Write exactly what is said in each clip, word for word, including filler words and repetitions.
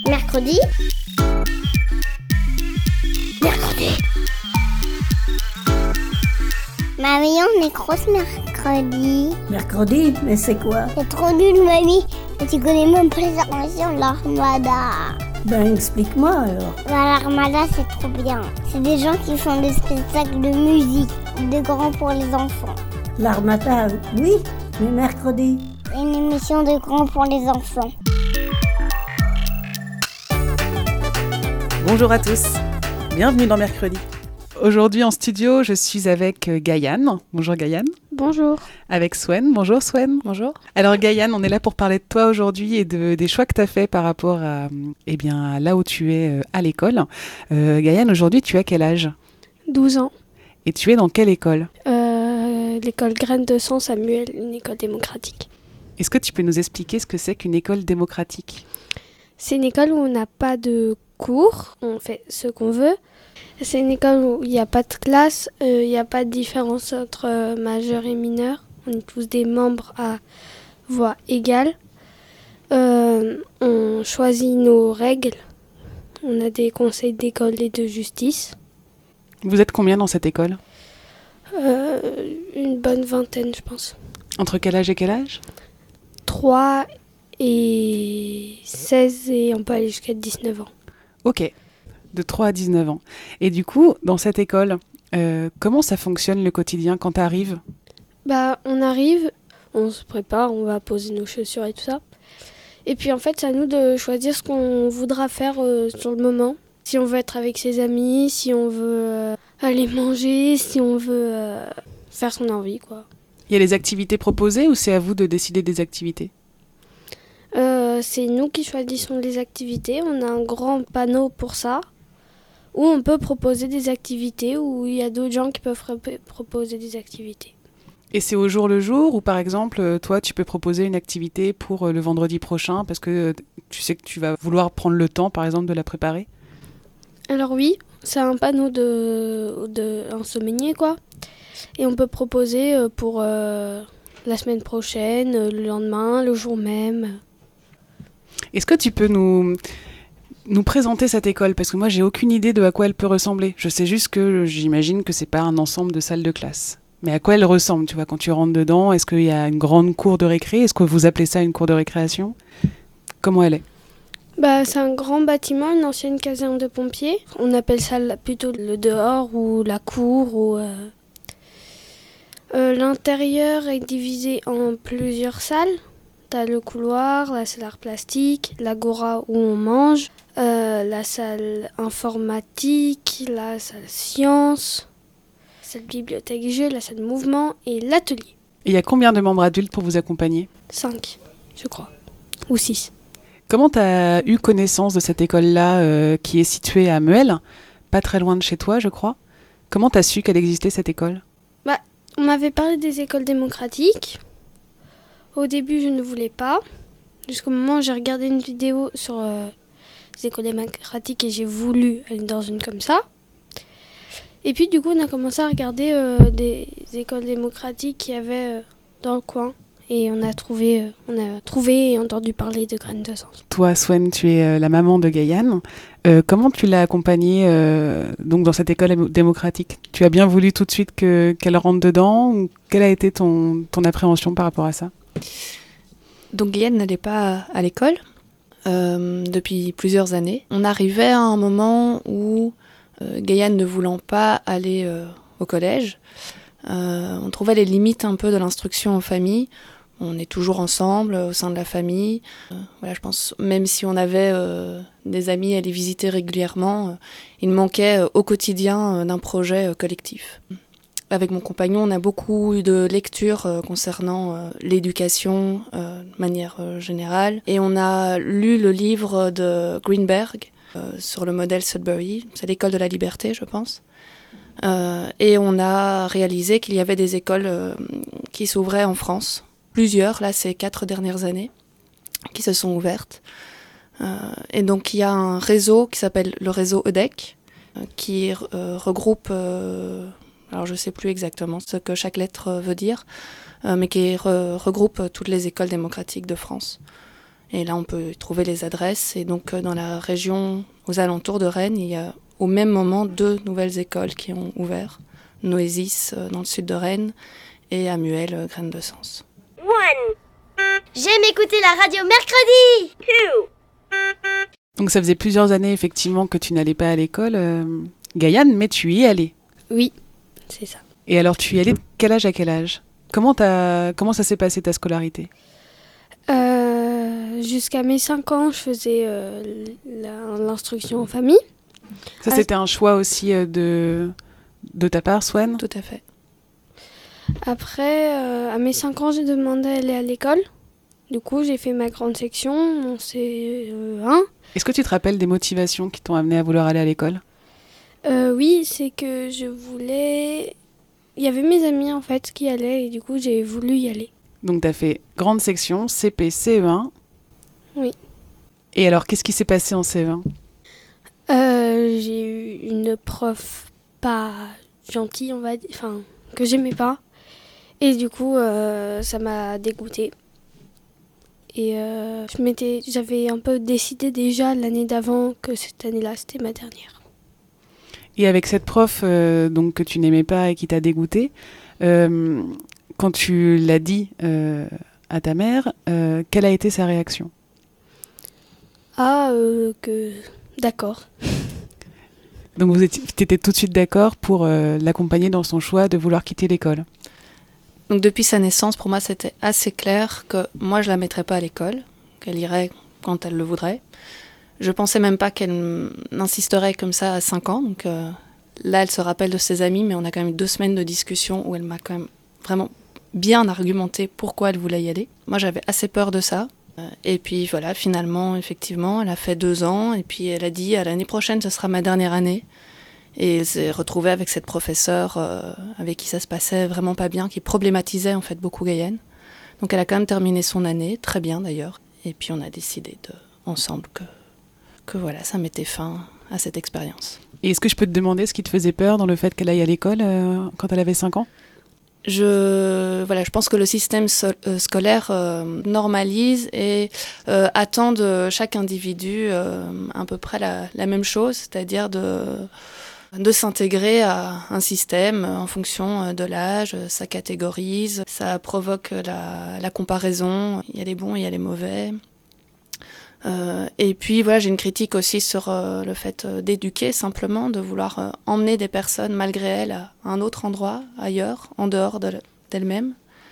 Mercredi. Mercredi. Mamie, on est grosse mercredi. Mercredi? Mais c'est quoi? C'est trop nul, mamie. Et tu connais même pas les inventions de l'Armada. Ben, explique-moi alors. Bah, L'Armada, c'est trop bien. C'est des gens qui font des spectacles de musique, de grands pour les enfants. L'Armada, oui, mais mercredi. Une émission de grands pour les enfants. Bonjour à tous, bienvenue dans Mercredi. Aujourd'hui en studio, je suis avec Gaïane. Bonjour Gaïane. Bonjour. Avec Swen. Bonjour Swen. Bonjour. Alors Gaïane, on est là pour parler de toi aujourd'hui et de, des choix que tu as fait par rapport à, eh bien, là où tu es à l'école. Euh, Gaïane, aujourd'hui, tu as quel âge? douze ans. Et tu es dans quelle école? euh, L'école Graine de Sang Samuel, une école démocratique. Est-ce que tu peux nous expliquer ce que c'est qu'une école démocratique? C'est une école où on n'a pas de cours, on fait ce qu'on veut. C'est une école où il n'y a pas de classe, euh, il n'y a pas de différence entre euh, majeurs et mineurs. On est tous des membres à voix égale. Euh, on choisit nos règles. On a des conseils d'école et de justice. Vous êtes combien dans cette école? euh, Une bonne vingtaine, je pense. Entre quel âge et quel âge? trois et seize et on peut aller jusqu'à dix-neuf ans. Ok, de trois à dix-neuf ans. Et du coup, dans cette école, euh, comment ça fonctionne le quotidien quand tu arrives? Bah, on arrive, on se prépare, on va poser nos chaussures et tout ça. Et puis en fait, c'est à nous de choisir ce qu'on voudra faire euh, sur le moment. Si on veut être avec ses amis, si on veut euh, aller manger, si on veut euh, faire son envie, quoi. Il y a les activités proposées ou c'est à vous de décider des activités? Euh, c'est nous qui choisissons les activités. On a un grand panneau pour ça, où on peut proposer des activités, où il y a d'autres gens qui peuvent rep- proposer des activités. Et c'est au jour le jour ou par exemple, toi, tu peux proposer une activité pour le vendredi prochain parce que tu sais que tu vas vouloir prendre le temps, par exemple, de la préparer? Alors oui, c'est un panneau de, de un semainier, quoi. Et on peut proposer pour euh, la semaine prochaine, le lendemain, le jour même. Est-ce que tu peux nous, nous présenter cette école? Parce que moi, j'ai aucune idée de à quoi elle peut ressembler. Je sais juste que j'imagine que c'est pas un ensemble de salles de classe. Mais à quoi elle ressemble, tu vois, quand tu rentres dedans? Est-ce qu'il y a une grande cour de récré? Est-ce que vous appelez ça une cour de récréation? Comment elle est? Bah, c'est un grand bâtiment, une ancienne caserne de pompiers. On appelle ça plutôt le dehors ou la cour. Ou, euh... Euh, l'intérieur est divisé en plusieurs salles. T'as le couloir, la salle art plastique, l'agora où on mange, euh, la salle informatique, la salle sciences, la salle bibliothèque jeux, la salle mouvement et l'atelier. Et il y a combien de membres adultes pour vous accompagner? Cinq, je crois. Ou six. Comment tu as eu connaissance de cette école-là euh, qui est située à Meuel, pas très loin de chez toi, je crois? Comment tu as su qu'elle existait, cette école? Bah, on m'avait parlé des écoles démocratiques. Au début, je ne voulais pas. Jusqu'au moment où j'ai regardé une vidéo sur euh, les écoles démocratiques et j'ai voulu aller dans une comme ça. Et puis, du coup, on a commencé à regarder euh, des écoles démocratiques qu'il y avait euh, dans le coin. Et on a trouvé, euh, on a trouvé et entendu parler de Graine de Sang. Toi, Swen, tu es euh, la maman de Gaïane. Euh, comment tu l'as accompagnée euh, donc dans cette école démocratique? Tu as bien voulu tout de suite que, qu'elle rentre dedans? Ou quelle a été ton, ton appréhension par rapport à ça? Donc Gaïane n'allait pas à l'école euh, depuis plusieurs années. On arrivait à un moment où euh, Gaïane ne voulant pas aller euh, au collège, euh, on trouvait les limites un peu de l'instruction en famille. On est toujours ensemble au sein de la famille. Euh, voilà, je pense, même si on avait euh, des amis à les visiter régulièrement, euh, il manquait euh, au quotidien euh, d'un projet euh, collectif. Avec mon compagnon, on a beaucoup eu de lectures euh, concernant euh, l'éducation euh, de manière euh, générale. Et on a lu le livre de Greenberg euh, sur le modèle Sudbury. C'est l'école de la liberté, je pense. Euh, et on a réalisé qu'il y avait des écoles euh, qui s'ouvraient en France. Plusieurs, là, ces quatre dernières années, qui se sont ouvertes. Euh, et donc, il y a un réseau qui s'appelle le réseau E D E C, euh, qui euh, regroupe... Euh, alors je ne sais plus exactement ce que chaque lettre veut dire, euh, mais qui re- regroupe toutes les écoles démocratiques de France. Et là, on peut trouver les adresses. Et donc, dans la région, aux alentours de Rennes, il y a au même moment deux nouvelles écoles qui ont ouvert. Noésis, dans le sud de Rennes, et Amuel, Graines de Sens. J'aime écouter la radio mercredi. Donc ça faisait plusieurs années effectivement que tu n'allais pas à l'école, euh, Gaïane, mais tu y es allée. Oui, c'est ça. Et alors tu y allais de quel âge à quel âge ? Comment, t'as, comment ça s'est passé ta scolarité ? Euh, jusqu'à mes cinq ans, je faisais euh, la, l'instruction en famille. Ça, Ah, c'était un choix aussi euh, de, de ta part, Swan ? Tout à fait. Après, euh, à mes cinq ans, j'ai demandé à aller à l'école. Du coup, j'ai fait ma grande section, mon C un. Est-ce que tu te rappelles des motivations qui t'ont amené à vouloir aller à l'école ? Euh, oui, c'est que je voulais... Il y avait mes amis, en fait, qui allaient, et du coup, j'ai voulu y aller. Donc tu as fait grande section, C P, C E un. Oui. Et alors, qu'est-ce qui s'est passé en C E un ? Euh, j'ai eu une prof pas gentille, on va dire, enfin, que j'aimais pas. Et du coup, euh, ça m'a dégoûtée. Et euh, je m'étais, j'avais un peu décidé déjà l'année d'avant que cette année-là, c'était ma dernière. Et avec cette prof euh, donc, que tu n'aimais pas et qui t'a dégoûté, euh, quand tu l'as dit euh, à ta mère, euh, quelle a été sa réaction ? Ah, euh, que... D'accord. Donc vous étiez, t'étais tout de suite d'accord pour euh, l'accompagner dans son choix de vouloir quitter l'école ? Donc depuis sa naissance, pour moi, c'était assez clair que moi, je la mettrais pas à l'école, qu'elle irait quand elle le voudrait. Je pensais même pas qu'elle insisterait comme ça à cinq ans. Donc euh, là, elle se rappelle de ses amis, mais on a quand même eu deux semaines de discussion où elle m'a quand même vraiment bien argumenté pourquoi elle voulait y aller. Moi, j'avais assez peur de ça. Et puis voilà, finalement, effectivement, elle a fait deux ans et puis elle a dit à l'année prochaine, ce sera ma dernière année. Et elle s'est retrouvée avec cette professeure euh, avec qui ça se passait vraiment pas bien, qui problématisait en fait beaucoup Gaïane. Donc elle a quand même terminé son année, très bien d'ailleurs. Et puis on a décidé de, ensemble que, que voilà, ça mettait fin à cette expérience. Et est-ce que je peux te demander ce qui te faisait peur dans le fait qu'elle aille à l'école euh, quand elle avait cinq ans ? Je, voilà, je pense que le système so- euh, scolaire euh, normalise et euh, attend de chaque individu euh, à peu près la, la même chose, c'est-à-dire de, de s'intégrer à un système en fonction de l'âge, ça catégorise, ça provoque la, la comparaison, il y a les bons, il y a les mauvais. Euh, et puis voilà, j'ai une critique aussi sur euh, le fait euh, d'éduquer simplement, de vouloir euh, emmener des personnes malgré elles à un autre endroit, ailleurs, en dehors de, d'elles-mêmes.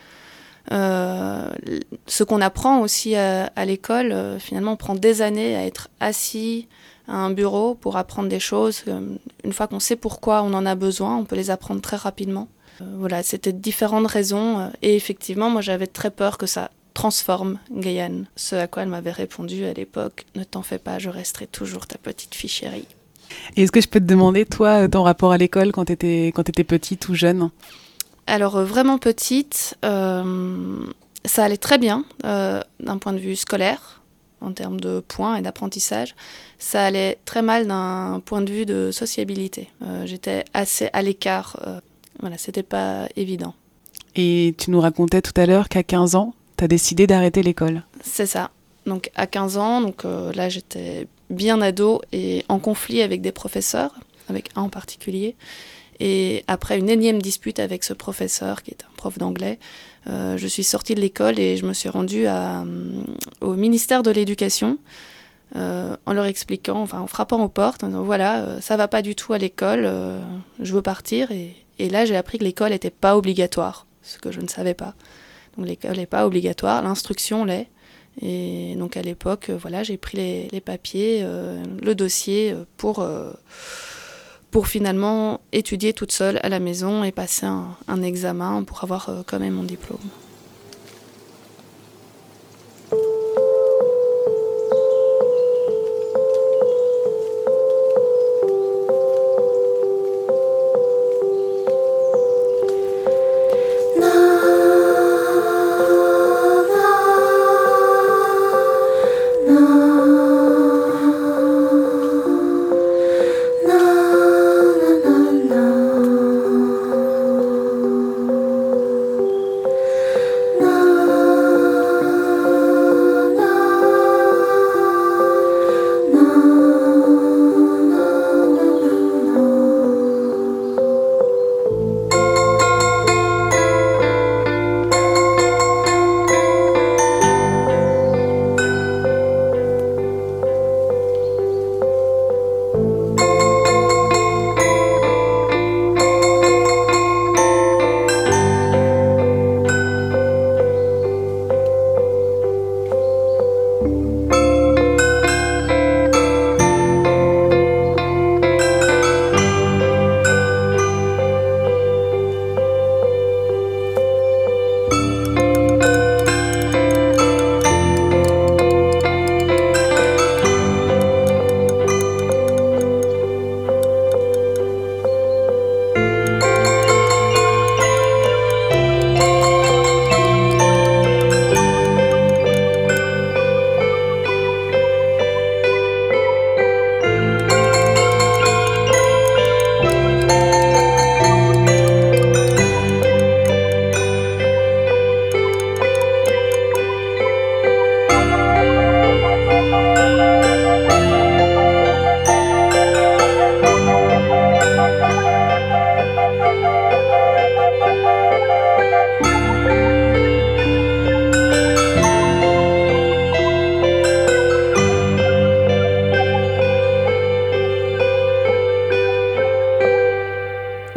Euh, ce qu'on apprend aussi à, à l'école, euh, finalement, on prend des années à être assis à un bureau pour apprendre des choses. Euh, une fois qu'on sait pourquoi on en a besoin, on peut les apprendre très rapidement. Euh, voilà, c'était différentes raisons. Euh, et effectivement, moi, j'avais très peur que ça transforme Gaïane. Ce à quoi elle m'avait répondu à l'époque, ne t'en fais pas, je resterai toujours ta petite fille chérie. Et est-ce que je peux te demander, toi, ton rapport à l'école quand t'étais, quand t'étais petite ou jeune ? Alors, euh, vraiment petite, euh, ça allait très bien euh, d'un point de vue scolaire, en termes de points et d'apprentissage. Ça allait très mal d'un point de vue de sociabilité. Euh, j'étais assez à l'écart. Euh, voilà, c'était pas évident. Et tu nous racontais tout à l'heure qu'à quinze ans, t'as décidé d'arrêter l'école. C'est ça. Donc à quinze ans, donc, euh, là j'étais bien ado et en conflit avec des professeurs, avec un en particulier. Et après une énième dispute avec ce professeur, qui est un prof d'anglais, euh, je suis sortie de l'école et je me suis rendue à, euh, au ministère de l'Éducation euh, en leur expliquant, enfin en frappant aux portes, en disant voilà, euh, ça va pas du tout à l'école, euh, je veux partir. Et, et là j'ai appris que l'école n'était pas obligatoire, ce que je ne savais pas. Donc l'école n'est pas obligatoire, l'instruction l'est. Et donc à l'époque, euh, voilà, j'ai pris les, les papiers, euh, le dossier pour, euh, pour finalement étudier toute seule à la maison et passer un, un examen pour avoir euh, quand même mon diplôme.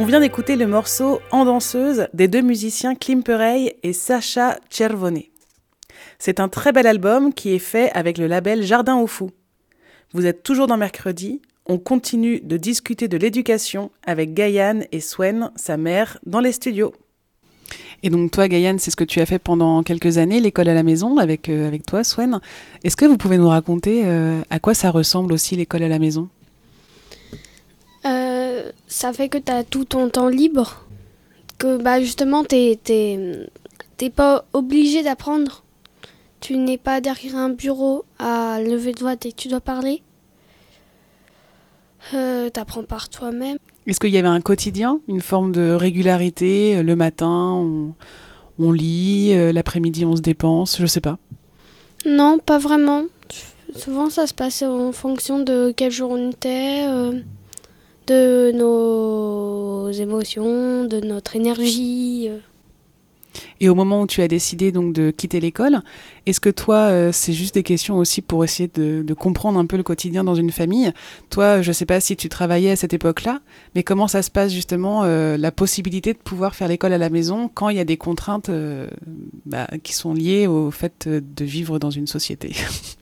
vient d'écouter le morceau En danseuse des deux musiciens Klimperey et Sacha Czerwony. C'est un très bel album qui est fait avec le label Jardin aux Fous. Vous êtes toujours dans Mercredi, on continue de discuter de l'éducation avec Gaïane et Swen, sa mère, dans les studios. Et donc toi, Gaïane, c'est ce que tu as fait pendant quelques années, l'école à la maison, avec, euh, avec toi, Swen. Est-ce que vous pouvez nous raconter euh, à quoi ça ressemble aussi l'école à la maison ? Euh, ça fait que tu as tout ton temps libre, que bah, justement, tu n'es pas obligé d'apprendre. Tu n'es pas derrière un bureau à lever le doigt dès que tu dois parler. Euh, tu apprends par toi-même. Est-ce qu'il y avait un quotidien, une forme de régularité ? Le matin, on, on lit, euh, l'après-midi, on se dépense, je sais pas. Non, pas vraiment. Souvent, ça se passe en fonction de quel jour on était, euh, de nos émotions, de notre énergie. Euh. Et au moment où tu as décidé donc de quitter l'école, est-ce que toi, euh, c'est juste des questions aussi pour essayer de, de comprendre un peu le quotidien dans une famille ? Toi, je sais pas si tu travaillais à cette époque-là, mais comment ça se passe justement, euh, la possibilité de pouvoir faire l'école à la maison quand il y a des contraintes euh, bah, qui sont liées au fait de vivre dans une société ?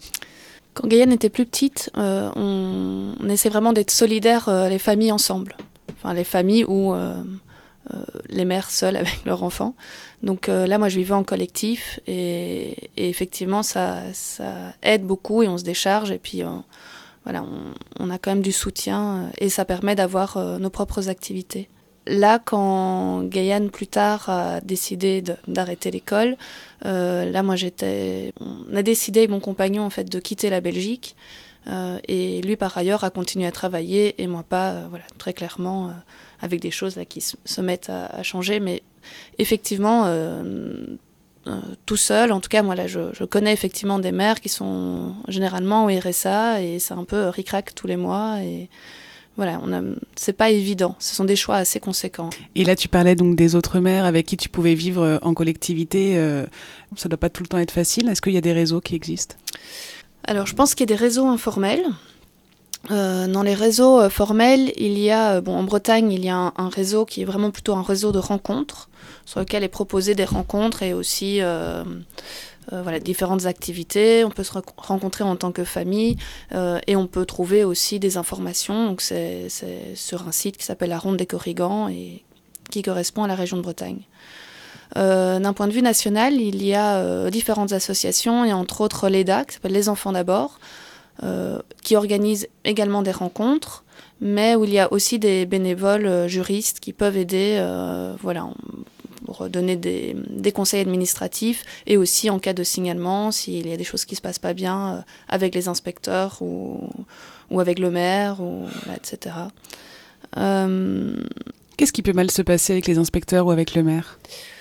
Quand Gaïane était plus petite, euh, on, on essaie vraiment d'être solidaires, euh, les familles ensemble. Enfin, les familles où... Euh, Euh, les mères seules avec leurs enfants. Donc euh, là, moi, je vivais en collectif et, et effectivement, ça, ça aide beaucoup et on se décharge et puis euh, voilà, on, on a quand même du soutien et ça permet d'avoir euh, nos propres activités. Là, quand Gaïane, plus tard, a décidé de, d'arrêter l'école, euh, là, moi, j'étais... On a décidé avec mon compagnon, en fait, de quitter la Belgique euh, et lui, par ailleurs, a continué à travailler et moi pas, euh, voilà, très clairement... Euh, avec des choses là, qui se mettent à, à changer. Mais effectivement, euh, euh, tout seul, en tout cas, moi, là, je, je connais effectivement des mères qui sont généralement au R S A et c'est un peu ric-rac tous les mois. Et voilà, on a, c'est pas évident. Ce sont des choix assez conséquents. Et là, tu parlais donc des autres mères avec qui tu pouvais vivre en collectivité. Euh, ça doit pas tout le temps être facile. Est-ce qu'il y a des réseaux qui existent ? Alors, je pense qu'il y a des réseaux informels. Euh, dans les réseaux euh, formels, il y a, euh, bon, en Bretagne, il y a un, un réseau qui est vraiment plutôt un réseau de rencontres, sur lequel est proposé des rencontres et aussi euh, euh, voilà, différentes activités. On peut se re- rencontrer en tant que famille euh, et on peut trouver aussi des informations. Donc c'est, c'est sur un site qui s'appelle la Ronde des Corrigans et qui correspond à la région de Bretagne. Euh, d'un point de vue national, il y a euh, différentes associations et entre autres l'E D A, qui s'appelle Les Enfants d'abord, Euh, qui organise également des rencontres, mais où il y a aussi des bénévoles euh, juristes qui peuvent aider euh, voilà, pour donner des, des conseils administratifs et aussi en cas de signalement, s'il y a des choses qui ne se passent pas bien euh, avec les inspecteurs ou, ou avec le maire, ou, et cetera. Euh, Qu'est-ce qui peut mal se passer avec les inspecteurs ou avec le maire ?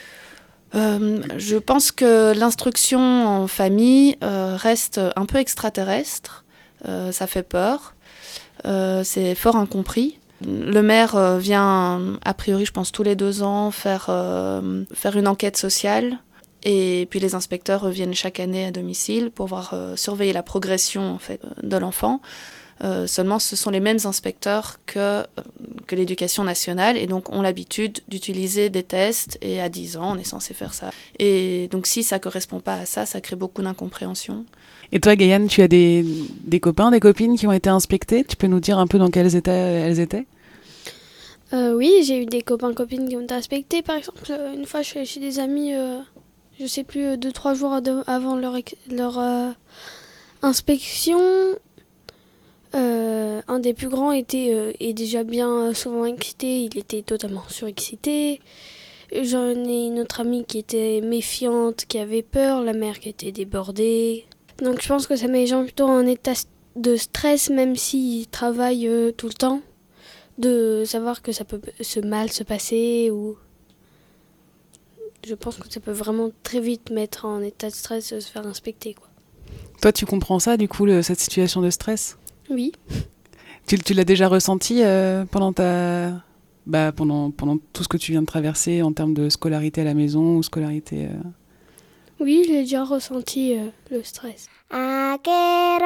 Euh, je pense que l'instruction en famille euh, reste un peu extraterrestre. Euh, ça fait peur. Euh, c'est fort incompris. Le maire euh, vient, a priori, je pense, tous les deux ans faire, euh, faire une enquête sociale. Et puis les inspecteurs reviennent chaque année à domicile pour voir euh, surveiller la progression en fait, de l'enfant. Euh, seulement, ce sont les mêmes inspecteurs que, que l'éducation nationale et donc ont l'habitude d'utiliser des tests et à dix ans, on est censé faire ça. Et donc, si ça ne correspond pas à ça, ça crée beaucoup d'incompréhension. Et toi, Gaïane, tu as des, des copains, des copines qui ont été inspectés ? Tu peux nous dire un peu dans quels états elles étaient ? euh, Oui, j'ai eu des copains, copines qui ont été inspectés. Par exemple, une fois, je suis allée chez des amis, euh, je ne sais plus, deux, trois jours avant leur, leur euh, inspection. Euh, un des plus grands était euh, est déjà bien euh, souvent excité, il était totalement surexcité. J'en ai une autre amie qui était méfiante, qui avait peur, la mère qui était débordée. Donc je pense que ça met les gens plutôt en état de stress, même s'ils travaillent euh, tout le temps, de savoir que ça peut se mal se passer. Ou je pense que ça peut vraiment très vite mettre en état de stress, se faire inspecter, quoi. Toi, tu comprends ça, du coup, le, cette situation de stress ? Oui. Tu, tu l'as déjà ressenti euh, pendant ta, bah, pendant pendant tout ce que tu viens de traverser en termes de scolarité à la maison ou scolarité. Euh... Oui, j'ai déjà ressenti euh, le stress.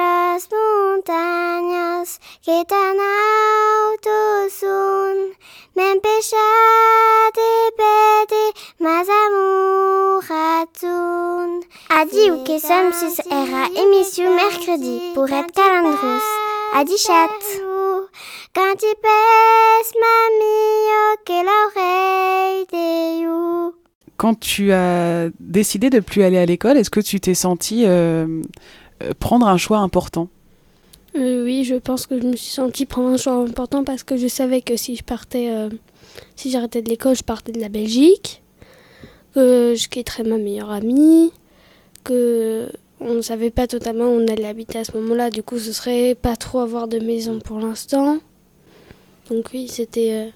Aquelas montañas que tan alto son, M'empêchate pede mas amour atun. Adi ou que sommes sus era émission mercredi pour être calendros. Adi chat. Quand tu pèses mamie que l'oreille de you. Quand tu as décidé de plus aller à l'école, est-ce que tu t'es sentie euh, prendre un choix important ? Euh, oui, je pense que je me suis sentie prendre un choix important parce que je savais que si je partais, euh, si j'arrêtais de l'école, je partais de la Belgique, que je quitterais ma meilleure amie, que on ne savait pas totalement où on allait habiter à ce moment-là. Du coup, ce serait pas trop avoir de maison pour l'instant. Donc oui, c'était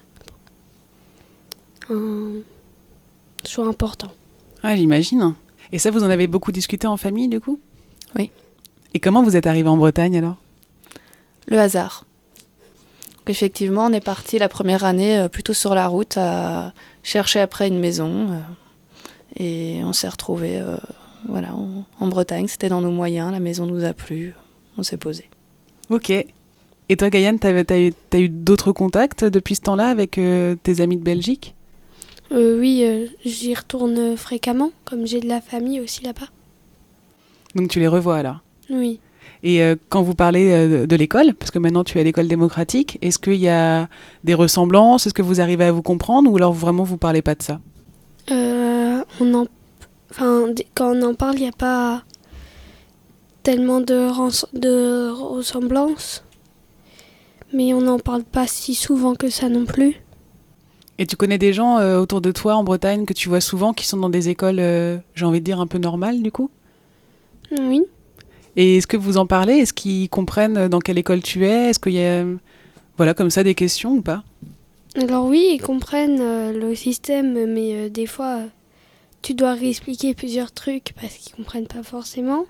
euh, un choix important. Ah, j'imagine. Et ça, vous en avez beaucoup discuté en famille, du coup ? Oui. Et comment vous êtes arrivés en Bretagne, alors ? Le hasard. Effectivement, on est parti la première année euh, plutôt sur la route à chercher après une maison. Euh, et on s'est retrouvés euh, voilà, en, en Bretagne. C'était dans nos moyens, la maison nous a plu. On s'est posé. Ok. Et toi, Gaïane, t'as, t'as, eu, t'as eu d'autres contacts depuis ce temps-là avec euh, tes amis de Belgique ? euh, Oui, euh, j'y retourne fréquemment, comme j'ai de la famille aussi là-bas. Donc tu les revois alors ? Oui. Et euh, quand vous parlez euh, de l'école, parce que maintenant tu es à l'école démocratique, est-ce qu'il y a des ressemblances ? Est-ce que vous arrivez à vous comprendre ou alors vraiment vous ne parlez pas de ça ? euh, on en... enfin, Quand on en parle, il n'y a pas tellement de, res... de ressemblances. Mais on n'en parle pas si souvent que ça non plus. Et tu connais des gens euh, autour de toi en Bretagne que tu vois souvent qui sont dans des écoles, euh, j'ai envie de dire, un peu normales du coup ? Oui. Et est-ce que vous en parlez ? Est-ce qu'ils comprennent dans quelle école tu es ? Est-ce qu'il y a, voilà, comme ça, des questions ou pas ? Alors oui, ils comprennent euh, le système, mais euh, des fois, euh, tu dois réexpliquer plusieurs trucs parce qu'ils ne comprennent pas forcément.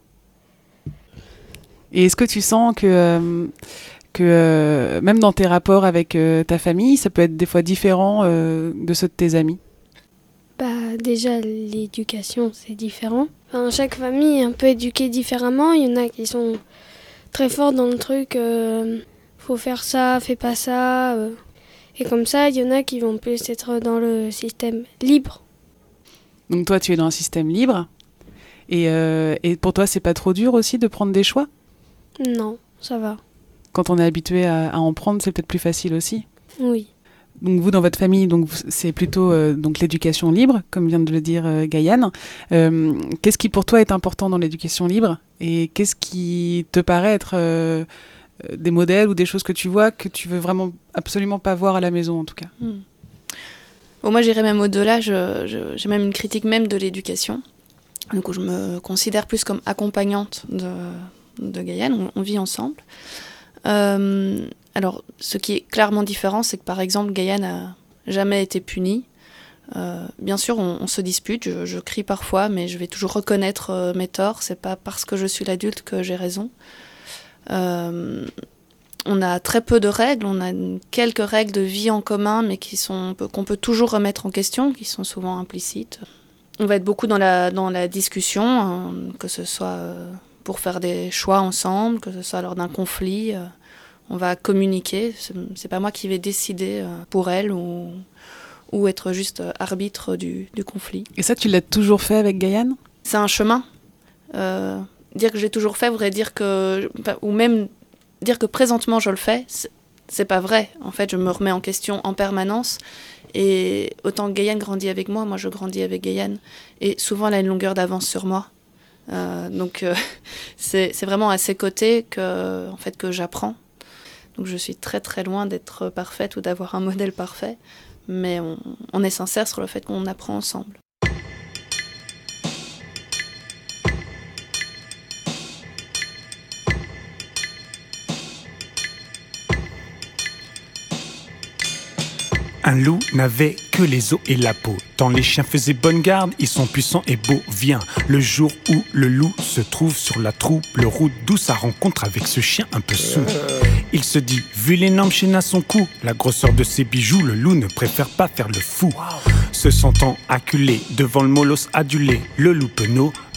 Et est-ce que tu sens que, euh, que euh, même dans tes rapports avec euh, ta famille, ça peut être des fois différent euh, de ceux de tes amis ? Bah, déjà, l'éducation, c'est différent. Enfin, chaque famille est un peu éduquée différemment. Il y en a qui sont très forts dans le truc euh, faut faire ça, fais pas ça. Euh. Et comme ça, il y en a qui vont plus être dans le système libre. Donc toi, tu es dans un système libre. Et, euh, et pour toi, c'est pas trop dur aussi de prendre des choix ? Non, ça va. Quand on est habitué à, à en prendre, c'est peut-être plus facile aussi ? Oui. Donc vous, dans votre famille, donc c'est plutôt euh, donc l'éducation libre, comme vient de le dire euh, Gaïane. Euh, qu'est-ce qui pour toi est important dans l'éducation libre ? Et qu'est-ce qui te paraît être euh, des modèles ou des choses que tu vois que tu veux vraiment absolument pas voir à la maison en tout cas ? Hmm. Bon, moi j'irais même au-delà, je, je, j'ai même une critique même de l'éducation. Donc je me considère plus comme accompagnante de, de Gaïane, on, on vit ensemble. Euh, alors, ce qui est clairement différent, c'est que par exemple, Gaïane n'a jamais été punie. Euh, bien sûr, on, on se dispute, je, je crie parfois, mais je vais toujours reconnaître euh, mes torts. C'est pas parce que je suis l'adulte que j'ai raison. Euh, on a très peu de règles, on a quelques règles de vie en commun, mais qui sont, qu'on peut toujours remettre en question, qui sont souvent implicites. On va être beaucoup dans la, dans la discussion, hein, que ce soit euh, pour faire des choix ensemble, que ce soit lors d'un conflit. Euh, on va communiquer, c'est, c'est pas moi qui vais décider euh, pour elle ou, ou être juste euh, arbitre du, du conflit. Et ça, tu l'as toujours fait avec Gaïane ? C'est un chemin. Euh, dire que j'ai toujours fait voudrait dire que... Ou même dire que présentement je le fais, c'est, c'est pas vrai. En fait, je me remets en question en permanence. Et autant que Gaïane grandit avec moi, moi je grandis avec Gaïane. Et souvent, elle a une longueur d'avance sur moi. Euh, donc, euh, c'est, c'est vraiment à ses côtés que, en fait, que j'apprends. Donc, je suis très très loin d'être parfaite ou d'avoir un modèle parfait. Mais on, on est sincère sur le fait qu'on apprend ensemble. Un loup n'avait que les os et la peau. Tant les chiens faisaient bonne garde, ils sont puissants et beaux. Vient le jour où le loup se trouve sur la trouble route, d'où sa rencontre avec ce chien un peu saoul. Il se dit, vu l'énorme chaîne à son cou, la grosseur de ses bijoux, le loup ne préfère pas faire le fou. Se sentant acculé devant le molosse adulé, le loup penaud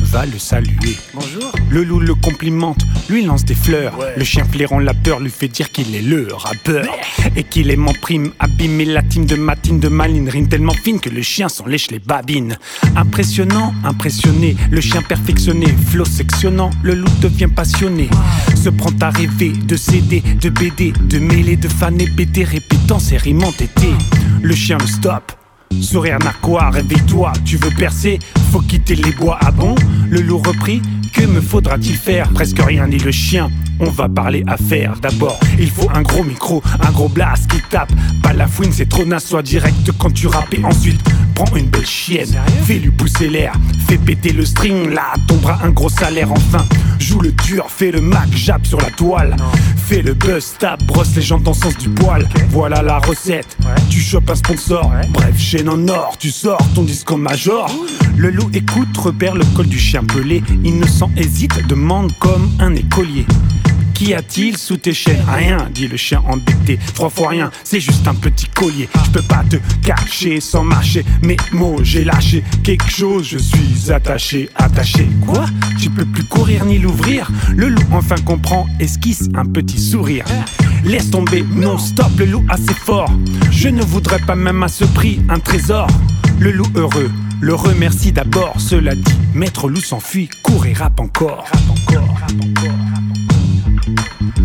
va le saluer. Bonjour. Le loup le complimente, lui lance des fleurs. Ouais. Le chien flairant la peur lui fait dire qu'il est le rappeur. Et qu'il aime en prime, abîmer la team de Matine de Maline. Rime tellement fine que le chien s'en lèche les babines. Impressionnant, impressionné, le chien perfectionné. Flow sectionnant, le loup devient passionné. Se prend à rêver de C D, de B D, de mêlée, de faner, pété, répétant ses rimes entêtées. Le chien le stop. Sourire narquois, réveille-toi, tu veux percer, faut quitter les bois, ah bon? Le loup reprit, que me faudra-t-il faire? Presque rien dit le chien, on va parler affaires. D'abord, il faut un gros micro, un gros blast qui tape. Pas la fouine, c'est trop naze, sois direct quand tu rappes. Et ensuite, prends une belle chienne, fais-lui pousser l'air, fais péter le string, là tombera un gros salaire. Enfin, joue le dur, fais le mac, jappe sur la toile. Fais le buzz, tape, brosse les jambes dans le sens du poil. Okay. Voilà la recette, ouais. Tu chopes un sponsor, ouais. Bref, chaîne en or, tu sors ton disque en major. Le loup écoute, repère le col du chien pelé. Innocent hésite, demande comme un écolier. Qu'y a-t-il sous tes chaînes? Rien, dit le chien embêté. Trois fois rien, c'est juste un petit collier. Je peux pas te cacher sans marcher. Mes mots, j'ai lâché quelque chose. Je suis attaché, attaché. Quoi? Tu peux plus courir ni l'ouvrir? Le loup enfin comprend, esquisse un petit sourire. Laisse tomber, non stop, le loup assez fort. Je ne voudrais pas même à ce prix un trésor. Le loup heureux le remercie d'abord. Cela dit, maître loup s'enfuit, court et rappe encore. Rappe encore, rappe encore, rappe encore.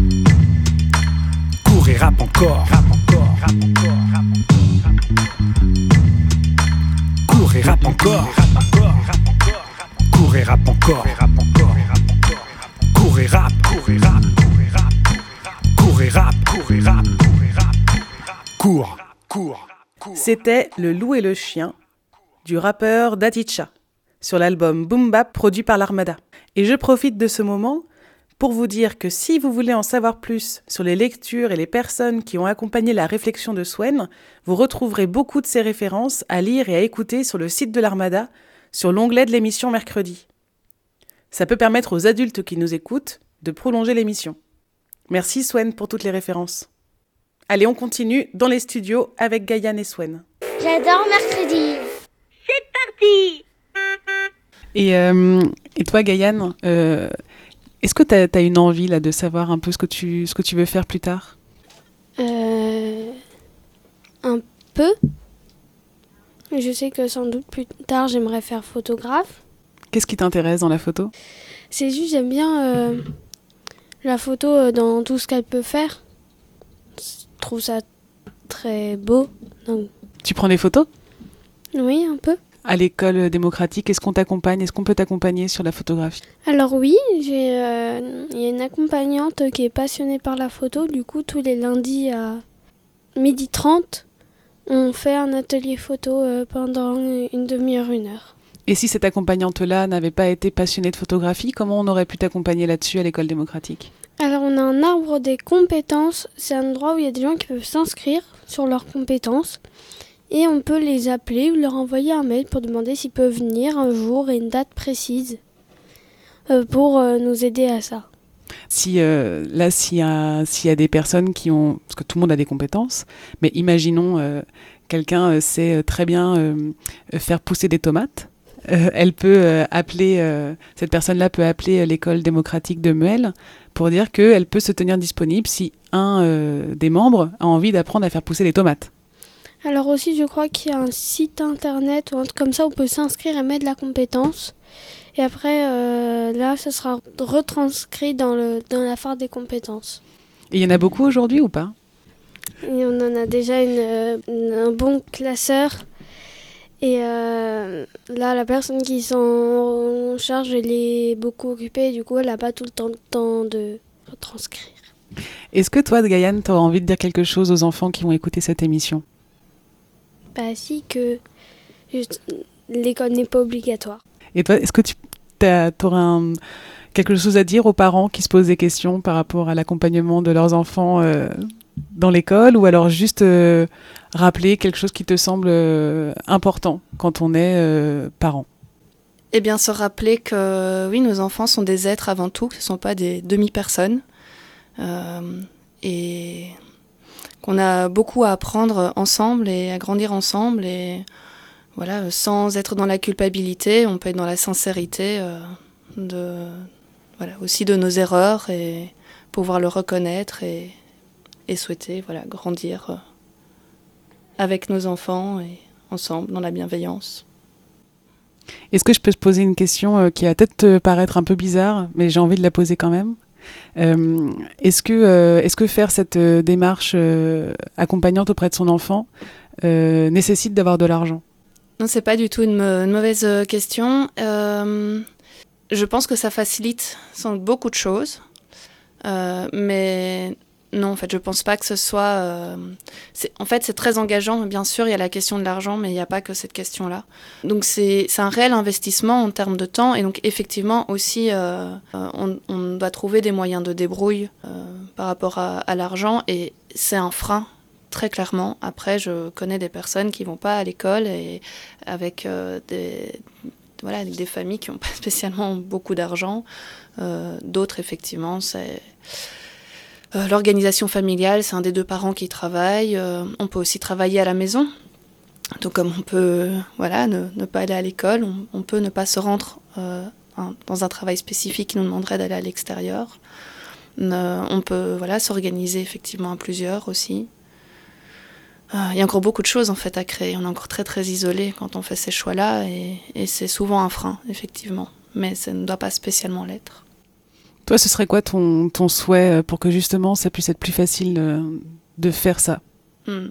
Cours et rappe encore, rappe encore, rappe encore, rappe encore. Cours et rappe encore, rappe encore, rappe encore. Cours et rappe encore, rappe encore, rappe encore. Cours et rappe, cours et rappe, cours et rappe, cours et rappe, cours et rappe, cours et rappe, cours, cours. C'était Le Loup et le Chien du rappeur Daticha sur l'album Boom Bap produit par l'Armada. Et je profite de ce moment pour vous dire que si vous voulez en savoir plus sur les lectures et les personnes qui ont accompagné la réflexion de Swen, vous retrouverez beaucoup de ces références à lire et à écouter sur le site de l'Armada, sur l'onglet de l'émission mercredi. Ça peut permettre aux adultes qui nous écoutent de prolonger l'émission. Merci Swen pour toutes les références. Allez, on continue dans les studios avec Gaïane et Swen. J'adore mercredi. C'est parti. Et, euh, et toi Gaïane, euh, est-ce que tu as une envie là, de savoir un peu ce que tu, ce que tu veux faire plus tard? euh, Un peu. Je sais que sans doute plus tard j'aimerais faire photographe. Qu'est-ce qui t'intéresse dans la photo? C'est juste j'aime bien euh, la photo dans tout ce qu'elle peut faire. Je trouve ça très beau. Donc... Tu prends des photos? Oui, un peu. À l'école démocratique, est-ce qu'on t'accompagne? Est-ce qu'on peut t'accompagner sur la photographie? Alors oui, j'ai, euh, y a une accompagnante qui est passionnée par la photo. Du coup, tous les lundis à midi trente, on fait un atelier photo euh, pendant une demi-heure, une heure. Et si cette accompagnante-là n'avait pas été passionnée de photographie, comment on aurait pu t'accompagner là-dessus à l'école démocratique? Alors on a un arbre des compétences. C'est un endroit où il y a des gens qui peuvent s'inscrire sur leurs compétences. Et on peut les appeler ou leur envoyer un mail pour demander s'ils peuvent venir un jour et une date précise euh, pour euh, nous aider à ça. Si, euh, là, s'il y a, s'il y a des personnes qui ont... Parce que tout le monde a des compétences, mais imaginons euh, quelqu'un euh, sait très bien euh, faire pousser des tomates. Euh, elle peut euh, appeler... Euh, cette personne-là peut appeler euh, l'école démocratique de Muel pour dire qu'elle peut se tenir disponible si un euh, des membres a envie d'apprendre à faire pousser des tomates. Alors aussi, je crois qu'il y a un site internet ou un truc comme ça où on peut s'inscrire et mettre la compétence. Et après, euh, là, ça sera retranscrit dans, le, dans la phare des compétences. Et il y en a beaucoup aujourd'hui ou pas? Et on en a déjà une, une, un bon classeur. Et euh, là, la personne qui s'en charge, elle est beaucoup occupée. Du coup, elle n'a pas tout le temps, le temps de retranscrire. Est-ce que toi, Gaïane, tu auras envie de dire quelque chose aux enfants qui vont écouter cette émission? Bah si, que juste, l'école n'est pas obligatoire. Et toi, est-ce que tu auras quelque chose à dire aux parents qui se posent des questions par rapport à l'accompagnement de leurs enfants euh, dans l'école, ou alors juste euh, rappeler quelque chose qui te semble euh, important quand on est euh, parent? Eh bien, se rappeler que oui, nos enfants sont des êtres avant tout, que ce ne sont pas des demi-personnes. Euh, et... qu'on a beaucoup à apprendre ensemble et à grandir ensemble, et voilà, sans être dans la culpabilité, on peut être dans la sincérité euh, de, voilà, aussi de nos erreurs et pouvoir le reconnaître et, et souhaiter voilà, grandir euh, avec nos enfants et ensemble dans la bienveillance. Est-ce que je peux te poser une question euh, qui va peut-être te paraître un peu bizarre, mais j'ai envie de la poser quand même. Euh, est-ce que, euh, est-ce que faire cette euh, démarche euh, accompagnante auprès de son enfant euh, nécessite d'avoir de l'argent ? Non, c'est pas du tout une, me- une mauvaise question. Euh, je pense que ça facilite sans doute beaucoup de choses, euh, mais non, en fait, je pense pas que ce soit. Euh, c'est, en fait, c'est très engageant. Bien sûr, il y a la question de l'argent, mais il n'y a pas que cette question-là. Donc, c'est, c'est un réel investissement en termes de temps, et donc effectivement aussi, euh, on, on doit trouver des moyens de débrouille euh, par rapport à, à l'argent, et c'est un frein. Très clairement. Après, je connais des personnes qui vont pas à l'école et avec euh, des, voilà, avec des familles qui n'ont pas spécialement beaucoup d'argent. Euh, d'autres, effectivement, c'est euh, l'organisation familiale, c'est un des deux parents qui travaille. Euh, on peut aussi travailler à la maison. Donc, comme on peut voilà, ne, ne pas aller à l'école, on, on peut ne pas se rendre euh, un, dans un travail spécifique qui nous demanderait d'aller à l'extérieur. Euh, on peut voilà, s'organiser effectivement à plusieurs aussi. Il y a encore beaucoup de choses en fait à créer. On est encore très très isolé quand on fait ces choix-là et, et c'est souvent un frein, effectivement. Mais ça ne doit pas spécialement l'être. Toi, ce serait quoi ton, ton souhait pour que justement ça puisse être plus facile de, de faire ça ? hmm.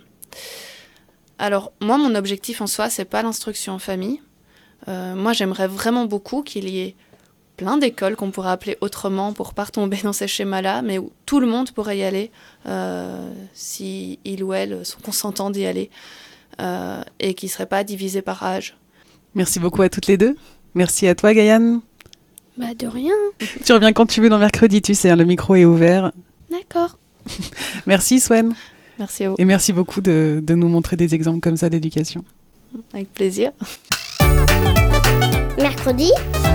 Alors, moi, mon objectif en soi, c'est pas l'instruction en famille. Euh, moi, j'aimerais vraiment beaucoup qu'il y ait plein d'écoles qu'on pourrait appeler autrement pour pas retomber dans ces schémas-là, mais où tout le monde pourrait y aller euh, si il ou elle sont consentants d'y aller euh, et qui ne seraient pas divisés par âge. Merci beaucoup à toutes les deux. Merci à toi, Gaïane. Bah de rien. Tu reviens quand tu veux dans mercredi, tu sais, hein, le micro est ouvert. D'accord. Merci, Swen. Merci à vous. Et merci beaucoup de, de nous montrer des exemples comme ça d'éducation. Avec plaisir. Mercredi.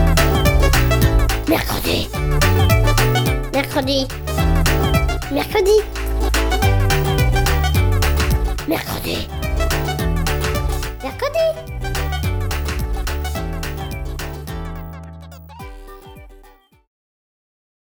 Mercredi. Mercredi. Mercredi. Mercredi.